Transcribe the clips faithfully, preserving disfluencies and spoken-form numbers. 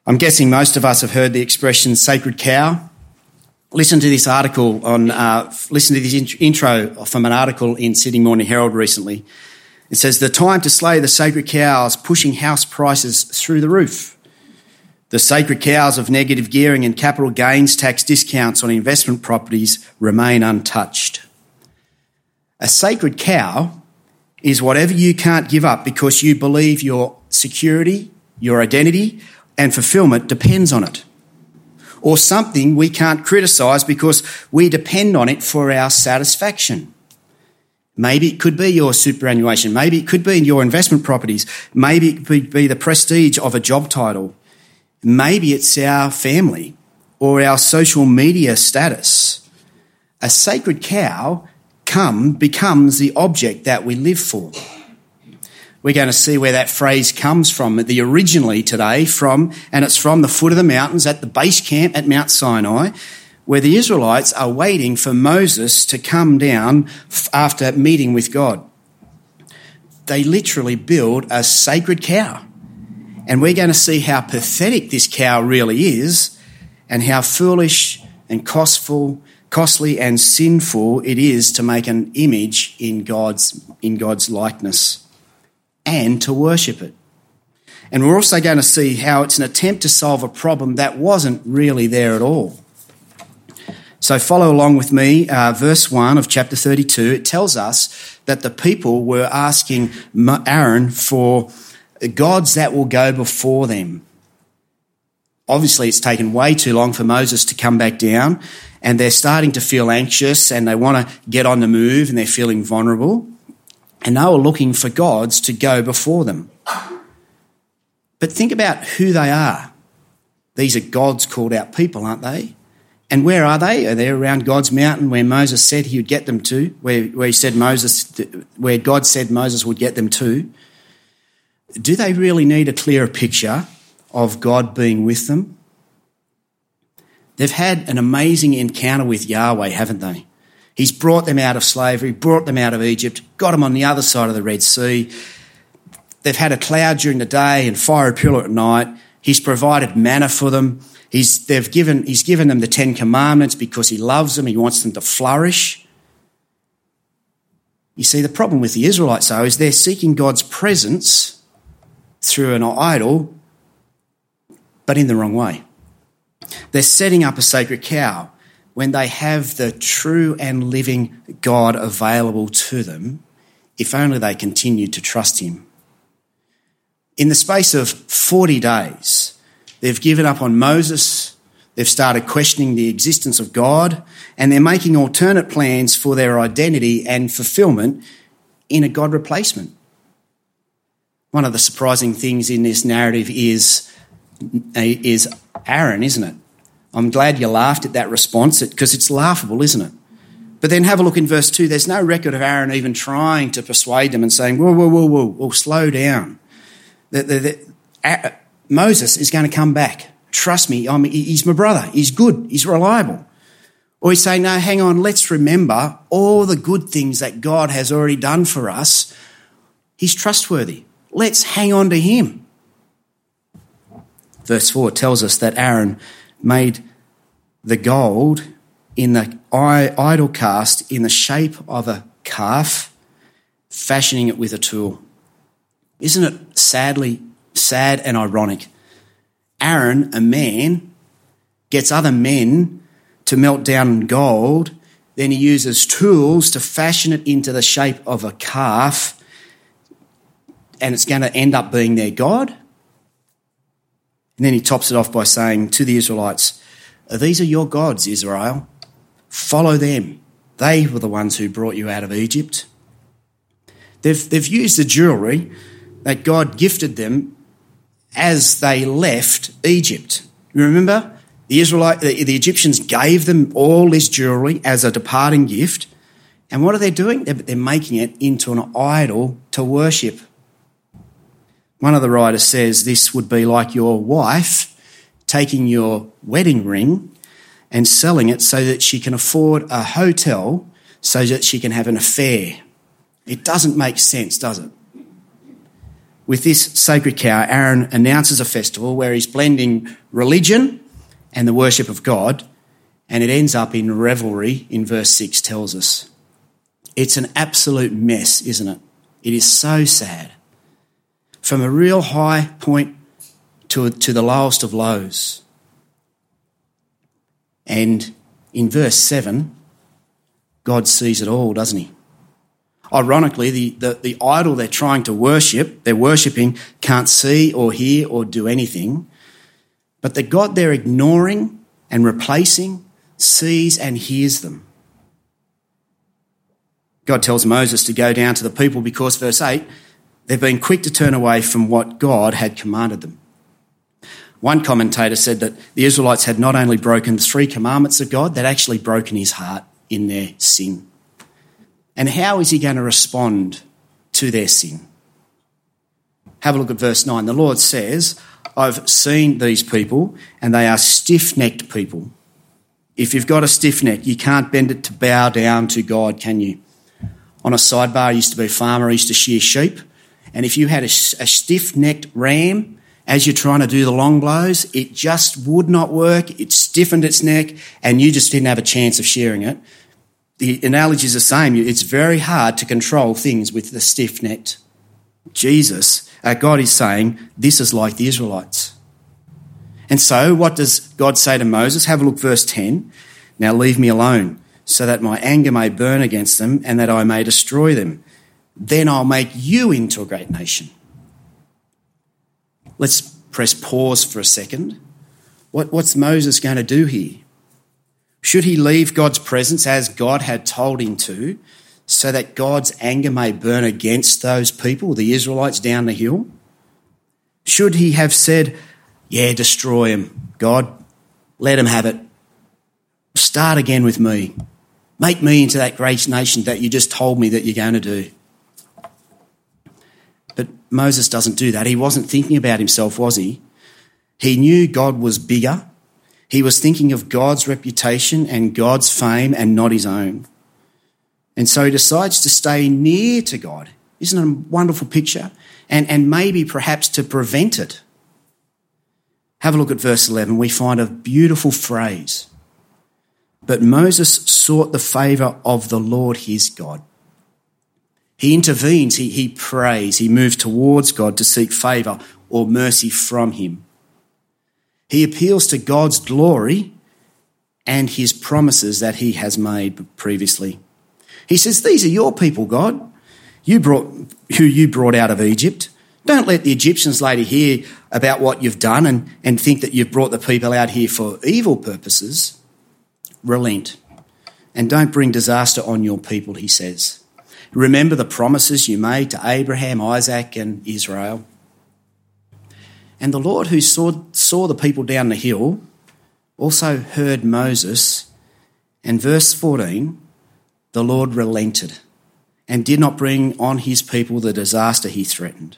I'm guessing most of us have heard the expression sacred cow. Listen to this article on, uh, listen to this int- intro from an article in Sydney Morning Herald recently. It says, the time to slay the sacred cows pushing house prices through the roof. The sacred cows of negative gearing and capital gains tax discounts on investment properties remain untouched. A sacred cow is whatever you can't give up because you believe your security, your identity and fulfilment depends on it. Or something we can't criticise because we depend on it for our satisfaction. Maybe it could be your superannuation. Maybe it could be your investment properties. Maybe it could be the prestige of a job title. Maybe it's our family or our social media status. A sacred cow come becomes the object that we live for. We're going to see where that phrase comes from, the originally today from, and it's from the foot of the mountains at the base camp at Mount Sinai, where the Israelites are waiting for Moses to come down after meeting with God. They literally build a sacred cow. And we're going to see how pathetic this cow really is and how foolish and costful, costly and sinful it is to make an image in God's, in God's likeness and to worship it. And we're also going to see how it's an attempt to solve a problem that wasn't really there at all. So follow along with me, uh, verse one of chapter thirty-two. It tells us that the people were asking Aaron for gods that will go before them. Obviously, it's taken way too long for Moses to come back down, and they're starting to feel anxious and they want to get on the move and they're feeling vulnerable. And they were looking for gods to go before them. But think about who they are. These are God's called out people, aren't they? And where are they? Are they around God's mountain where Moses said he would get them to, where, where he said Moses, where God said Moses would get them to? Do they really need a clearer picture of God being with them? They've had an amazing encounter with Yahweh, haven't they? He's brought them out of slavery, brought them out of Egypt, got them on the other side of the Red Sea. They've had a cloud during the day and fire and pillar at night. He's provided manna for them. He's, they've given, he's given them the Ten Commandments because he loves them. He wants them to flourish. You see, the problem with the Israelites, though, is they're seeking God's presence through an idol, but in the wrong way. They're setting up a sacred cow when they have the true and living God available to them, if only they continued to trust him. In the space of forty days, they've given up on Moses, they've started questioning the existence of God, and they're making alternate plans for their identity and fulfilment in a God replacement. One of the surprising things in this narrative is, is Aaron, isn't it? I'm glad you laughed at that response because it's laughable, isn't it? But then have a look in verse two. There's no record of Aaron even trying to persuade them and saying, whoa, whoa, whoa, whoa, whoa, slow down. The, the, the, uh, Moses is going to come back. Trust me, I'm, he's my brother. He's good. He's reliable. Or he's saying, no, hang on, let's remember all the good things that God has already done for us. He's trustworthy. Let's hang on to him. Verse four tells us that Aaron made the gold in the idol cast in the shape of a calf, fashioning it with a tool. Isn't it sadly sad and ironic? Aaron, a man, gets other men to melt down gold, then he uses tools to fashion it into the shape of a calf, and it's going to end up being their God? And then he tops it off by saying to the Israelites, these are your gods, Israel. Follow them. They were the ones who brought you out of Egypt. They've, they've used the jewellery that God gifted them as they left Egypt. You remember? The Israelite, the, the Egyptians gave them all this jewellery as a departing gift. And what are they doing? They're, they're making it into an idol to worship. One of the writers says this would be like your wife taking your wedding ring and selling it so that she can afford a hotel so that she can have an affair. It doesn't make sense, does it? with this sacred cow, Aaron announces a festival where he's blending religion and the worship of God, and it ends up in revelry, in verse six tells us. It's an absolute mess, isn't it? It is so sad. From a real high point to, to the lowest of lows. And in verse seven, God sees it all, doesn't he? Ironically, the, the, the idol they're trying to worship, they're worshipping, can't see or hear or do anything. But the God they're ignoring and replacing sees and hears them. God tells Moses to go down to the people because, verse eight, they've been quick to turn away from what God had commanded them. One commentator said that the Israelites had not only broken the three commandments of God, they'd actually broken his heart in their sin. And how is he going to respond to their sin? Have a look at verse nine. The Lord says, I've seen these people and they are stiff-necked people. If you've got a stiff neck, you can't bend it to bow down to God, can you? On a sidebar, I used to be a farmer, I used to shear sheep. And if you had a, a stiff-necked ram, as you're trying to do the long blows, it just would not work. It stiffened its neck and you just didn't have a chance of shearing it. The analogy is the same. It's very hard to control things with the stiff-necked. Jesus, uh, God is saying, this is like the Israelites. And so what does God say to Moses? Have a look, verse ten. Now leave me alone, so that my anger may burn against them and that I may destroy them. Then I'll make you into a great nation. Let's press pause for a second. What, what's Moses going to do here? Should he leave God's presence as God had told him to, so that God's anger may burn against those people, the Israelites down the hill? Should he have said, yeah, destroy them, God, let them have it. Start again with me. Make me into that great nation that you just told me that you're going to do. But Moses doesn't do that. He wasn't thinking about himself, was he? He knew God was bigger. He was thinking of God's reputation and God's fame and not his own. And so he decides to stay near to God. Isn't it a wonderful picture? And, and maybe perhaps to prevent it. Have a look at verse eleven. We find a beautiful phrase. But Moses sought the favour of the Lord his God. He intervenes, he, he prays, he moves towards God to seek favour or mercy from him. He appeals to God's glory and his promises that he has made previously. He says, these are your people, God, you brought, who you brought out of Egypt. Don't let the Egyptians later hear about what you've done and, and think that you've brought the people out here for evil purposes. Relent and don't bring disaster on your people, he says. Remember the promises you made to Abraham, Isaac and Israel. And the Lord who saw, saw the people down the hill also heard Moses. And verse fourteen, the Lord relented and did not bring on his people the disaster he threatened.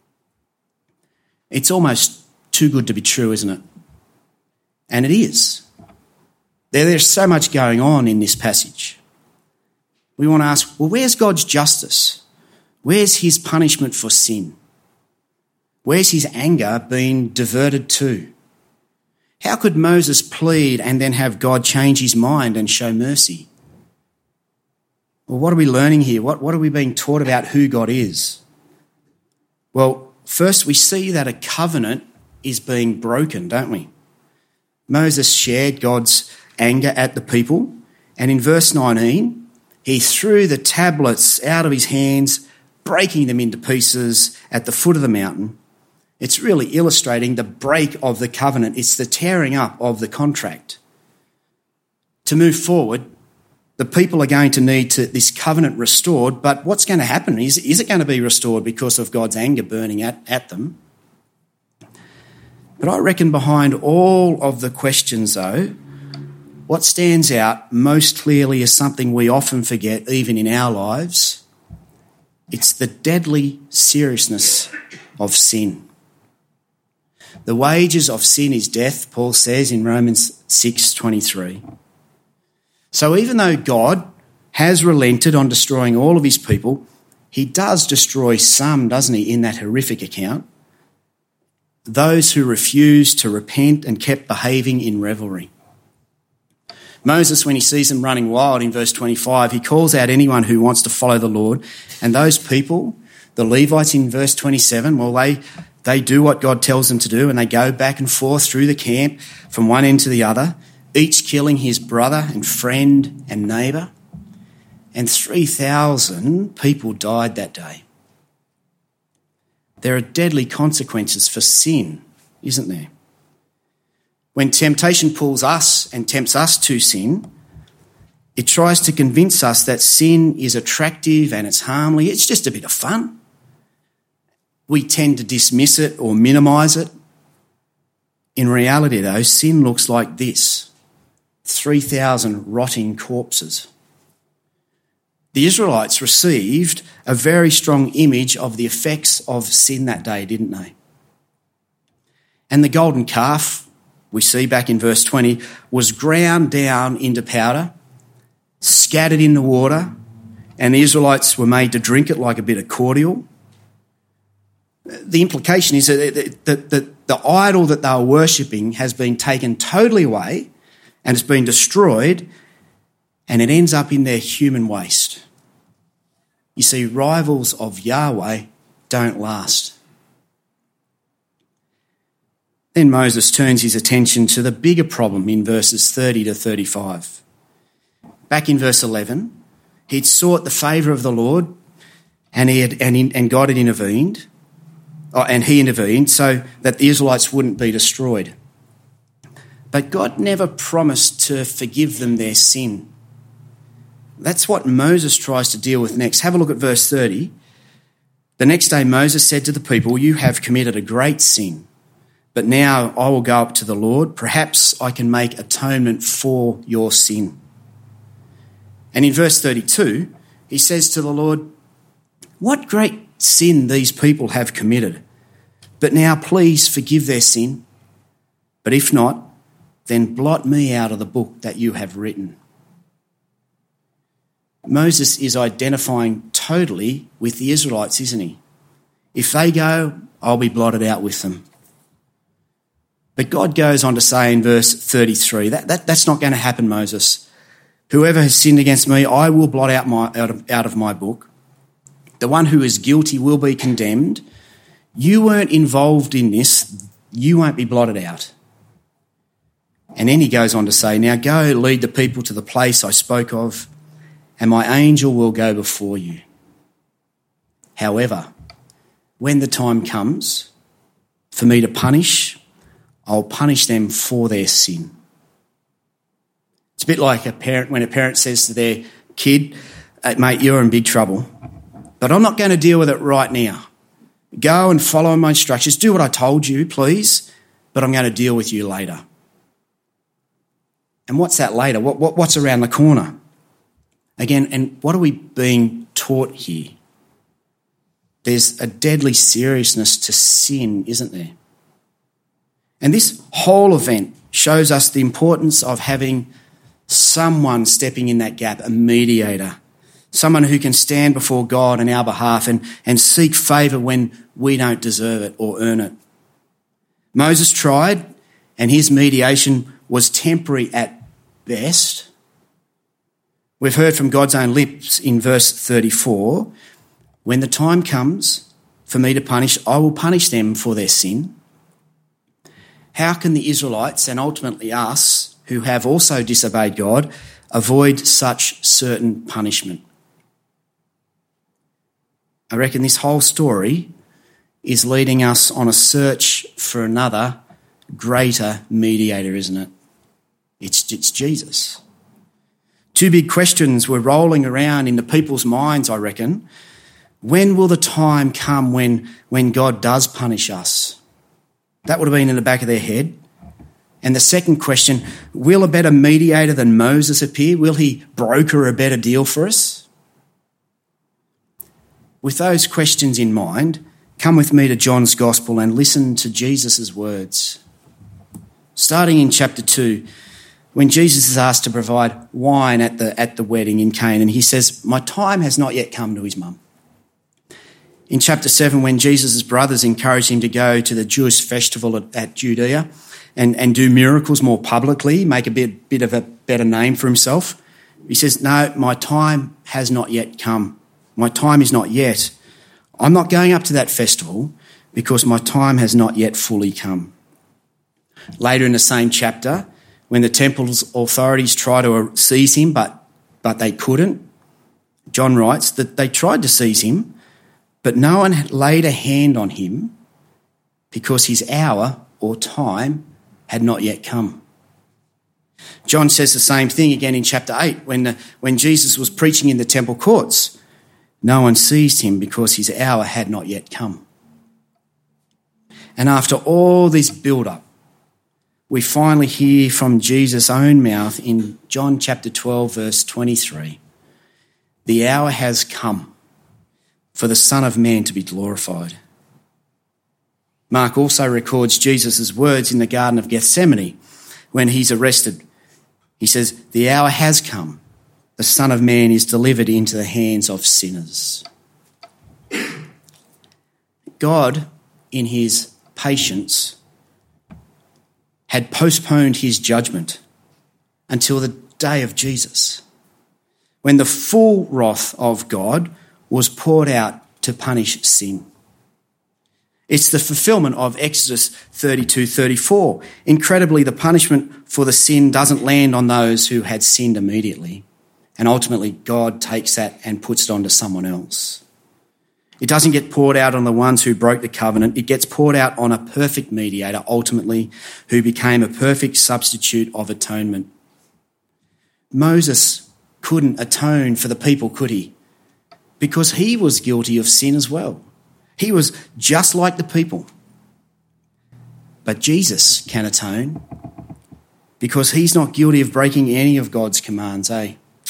It's almost too good to be true, isn't it? And it is. There, there's so much going on in this passage. We want to ask, well, where's God's justice? Where's his punishment for sin? Where's his anger being diverted to? How could Moses plead and then have God change his mind and show mercy? Well, what are we learning here? What, what are we being taught about who God is? Well, first we see that a covenant is being broken, don't we? Moses shared God's anger at the people, and in verse nineteen, he threw the tablets out of his hands, breaking them into pieces at the foot of the mountain. It's really illustrating the break of the covenant. It's the tearing up of the contract. To move forward, the people are going to need to, this covenant restored, but what's going to happen? Is, is it going to be restored because of God's anger burning at, at them? But I reckon behind all of the questions, though, what stands out most clearly is something we often forget, even in our lives. It's the deadly seriousness of sin. The wages of sin is death, Paul says in Romans six twenty-three. So even though God has relented on destroying all of his people, he does destroy some, doesn't he, in that horrific account? Those who refused to repent and kept behaving in revelry. Moses, when he sees them running wild in verse twenty-five, he calls out anyone who wants to follow the Lord. And those people, the Levites in verse twenty-seven, well, they, they do what God tells them to do, and they go back and forth through the camp from one end to the other, each killing his brother and friend and neighbour. And three thousand people died that day. There are deadly consequences for sin, isn't there? When temptation pulls us and tempts us to sin, it tries to convince us that sin is attractive and it's harmless. It's just a bit of fun. We tend to dismiss it or minimise it. In reality, though, sin looks like this: three thousand rotting corpses. The Israelites received a very strong image of the effects of sin that day, didn't they? And the golden calf, we see back in verse twenty, was ground down into powder, scattered in the water, and the Israelites were made to drink it like a bit of cordial. The implication is that the, the, the idol that they were worshipping has been taken totally away and has been destroyed, and it ends up in their human waste. You see, rivals of Yahweh don't last. Then Moses turns his attention to the bigger problem in verses thirty to thirty-five. Back in verse eleven, he'd sought the favour of the Lord, and he had, and, and God had intervened, and he intervened so that the Israelites wouldn't be destroyed. But God never promised to forgive them their sin. That's what Moses tries to deal with next. Have a look at verse thirty. The next day Moses said to the people, "You have committed a great sin, but now I will go up to the Lord. Perhaps I can make atonement for your sin." And in verse thirty-two, he says to the Lord, "What great sin these people have committed, but now please forgive their sin. But if not, then blot me out of the book that you have written." Moses is identifying totally with the Israelites, isn't he? If they go, I'll be blotted out with them. But God goes on to say in verse thirty-three, that, that, that's not going to happen, Moses. "Whoever has sinned against me, I will blot out, my, out, of, out of my book. The one who is guilty will be condemned. You weren't involved in this. You won't be blotted out." And then he goes on to say, "Now go lead the people to the place I spoke of, and my angel will go before you. However, when the time comes for me to punish, I'll punish them for their sin." It's a bit like a parent when a parent says to their kid, "Hey, mate, you're in big trouble, but I'm not going to deal with it right now. Go and follow my instructions. Do what I told you, please, but I'm going to deal with you later." And what's that later? What, what, what's around the corner? Again, and what are we being taught here? There's a deadly seriousness to sin, isn't there? And this whole event shows us the importance of having someone stepping in that gap, a mediator, someone who can stand before God on our behalf and, and seek favour when we don't deserve it or earn it. Moses tried, and his mediation was temporary at best. We've heard from God's own lips in verse thirty-four, "When the time comes for me to punish, I will punish them for their sin." How can the Israelites, and ultimately us, who have also disobeyed God, avoid such certain punishment? I reckon this whole story is leading us on a search for another greater mediator, isn't it? It's, it's Jesus. Two big questions were rolling around in the people's minds, I reckon. When will the time come when, when God does punish us? That would have been in the back of their head. And the second question, will a better mediator than Moses appear? Will he broker a better deal for us? With those questions in mind, come with me to John's Gospel and listen to Jesus' words. Starting in chapter two, when Jesus is asked to provide wine at the, at the wedding in Cana, he says, "My time has not yet come," to his mum. In chapter seven, when Jesus' brothers encouraged him to go to the Jewish festival at, at Judea and, and do miracles more publicly, make a bit, bit of a better name for himself, he says, no, my time has not yet come. My time is not yet. I'm not going up to that festival because my time has not yet fully come. Later in the same chapter, when the temple's authorities try to seize him, but, but they couldn't, John writes that they tried to seize him, but no one had laid a hand on him because his hour or time had not yet come. John says the same thing again in chapter eight when, the, when Jesus was preaching in the temple courts. No one seized him because his hour had not yet come. And after all this build-up, we finally hear from Jesus' own mouth in John chapter twelve, verse twenty-three, the hour has come for the Son of Man to be glorified. Mark also records Jesus' words in the Garden of Gethsemane when he's arrested. He says, the hour has come. The Son of Man is delivered into the hands of sinners. God, in his patience, had postponed his judgment until the day of Jesus, when the full wrath of God was poured out to punish sin. It's the fulfillment of Exodus thirty-two thirty-four. Incredibly, the punishment for the sin doesn't land on those who had sinned immediately, and ultimately God takes that and puts it onto someone else. It doesn't get poured out on the ones who broke the covenant. It gets poured out on a perfect mediator, ultimately, who became a perfect substitute of atonement. Moses couldn't atone for the people, could he? Because he was guilty of sin as well. He was just like the people. But Jesus can atone because he's not guilty of breaking any of God's commands, eh?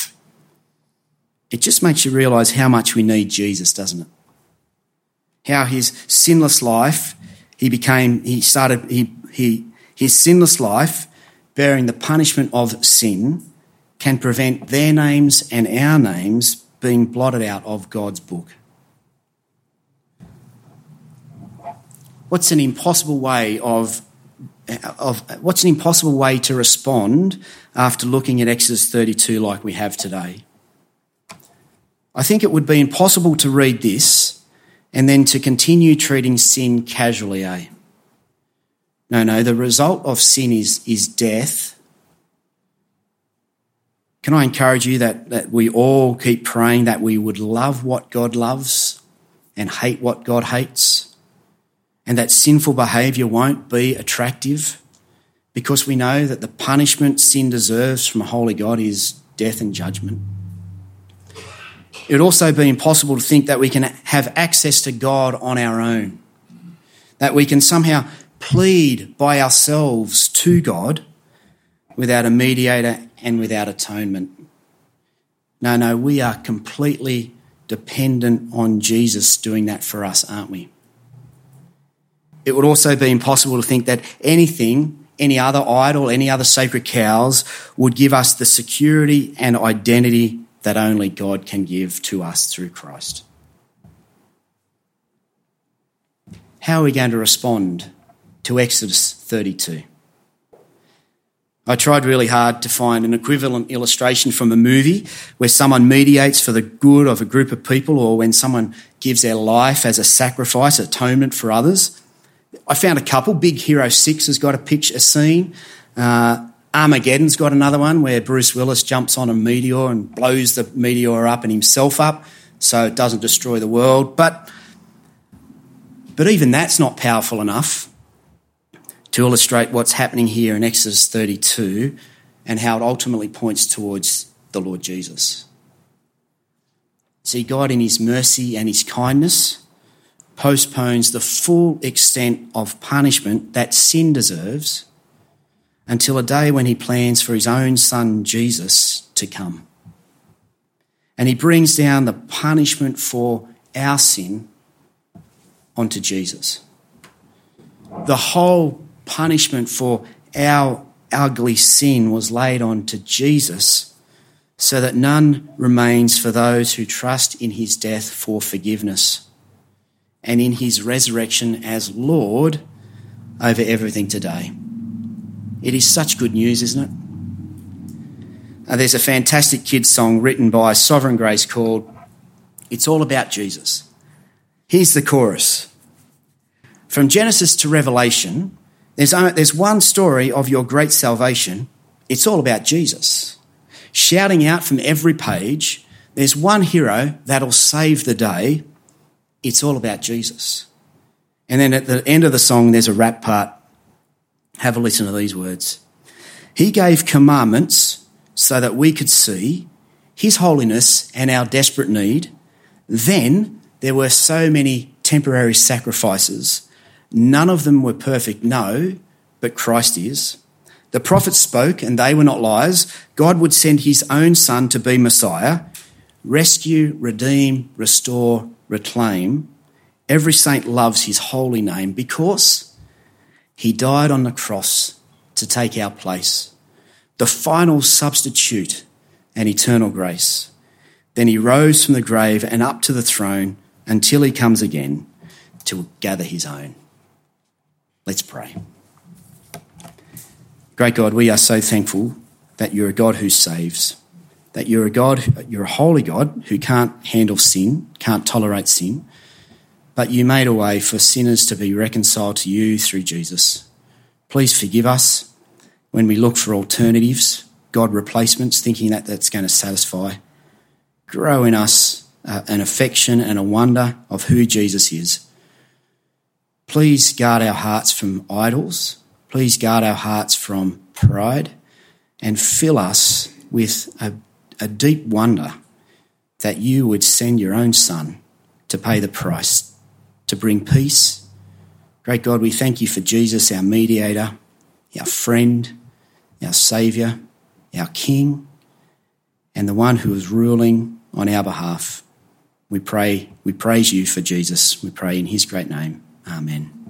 It just makes you realise how much we need Jesus, doesn't it? How his sinless life, he became, he started, he, he, his sinless life, bearing the punishment of sin, can prevent their names and our names being blotted out of God's book. What's an impossible way of, of what's an impossible way to respond after looking at Exodus thirty-two like we have today? I think it would be impossible to read this and then to continue treating sin casually, eh? No, no, the result of sin is, is death. Can I encourage you that, that we all keep praying that we would love what God loves and hate what God hates, and that sinful behaviour won't be attractive because we know that the punishment sin deserves from a holy God is death and judgment. It would also be impossible to think that we can have access to God on our own, that we can somehow plead by ourselves to God without a mediator and without atonement. No, no, we are completely dependent on Jesus doing that for us, aren't we? It would also be impossible to think that anything, any other idol, any other sacred cows would give us the security and identity that only God can give to us through Christ. How are we going to respond to Exodus thirty-two? I tried really hard to find an equivalent illustration from a movie where someone mediates for the good of a group of people, or when someone gives their life as a sacrifice, atonement for others. I found a couple. Big Hero six has got a picture, a scene. Uh, Armageddon's got another one where Bruce Willis jumps on a meteor and blows the meteor up and himself up so it doesn't destroy the world. But, but even that's not powerful enough to illustrate what's happening here in Exodus thirty-two and how it ultimately points towards the Lord Jesus. See, God in his mercy and his kindness postpones the full extent of punishment that sin deserves until a day when he plans for his own son Jesus to come. And he brings down the punishment for our sin onto Jesus. The whole punishment for our ugly sin was laid onto Jesus so that none remains for those who trust in his death for forgiveness. and in his resurrection as Lord over everything today. It is such good news, isn't it? Uh, there's a fantastic kids' song written by Sovereign Grace called It's All About Jesus. Here's the chorus. From Genesis to Revelation, there's, only, there's one story of your great salvation. It's all about Jesus. Shouting out from every page, there's one hero that'll save the day. It's all about Jesus. And then at the end of the song, there's a rap part. Have a listen to these words. He gave commandments so that we could see his holiness and our desperate need. Then there were so many temporary sacrifices. None of them were perfect, no, but Christ is. The prophets spoke and they were not liars. God would send his own son to be Messiah. Rescue, redeem, restore, reclaim. Every saint loves his holy name because he died on the cross to take our place. The final substitute and eternal grace. Then he rose from the grave and up to the throne until he comes again to gather his own. Let's pray. Great God, we are so thankful that you're a God who saves, that you're a God, you're a holy God who can't handle sin, can't tolerate sin, but you made a way for sinners to be reconciled to you through Jesus. Please forgive us when we look for alternatives, God replacements, thinking that that's going to satisfy. Grow in us uh, an affection and a wonder of who Jesus is. Please guard our hearts from idols. Please guard our hearts from pride and fill us with a, a deep wonder that you would send your own Son to pay the price, to bring peace. Great God, we thank you for Jesus, our mediator, our friend, our saviour, our King, and the one who is ruling on our behalf. We pray, we praise you for Jesus. We pray in his great name. Amen.